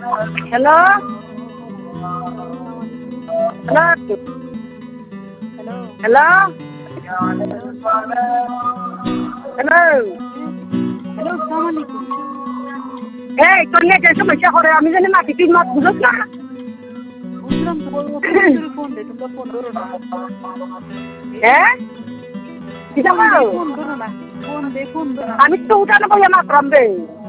Hello hello hello hello hello, আসসালামু আলাইকুম। এই তোর নেটের সমস্যা করে আমি জানি মাটি ঠিক মত বুঝছ না বুঝলাম তো, ফোন দে, তোমরা ফোন ধরো না। হ্যাঁ কিসা করো ফোন ধরো না, ফোন দে, ফোন ধরো না। আমি তো উঠানো বলে মাত্রাম রে